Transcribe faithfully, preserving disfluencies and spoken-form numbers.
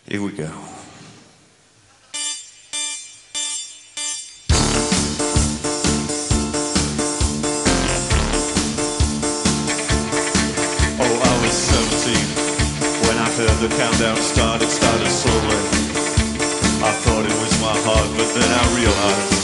Here we go. Oh, I was seventeen when I heard the countdown start. It started slowly. I thought it was my heart, but then I realized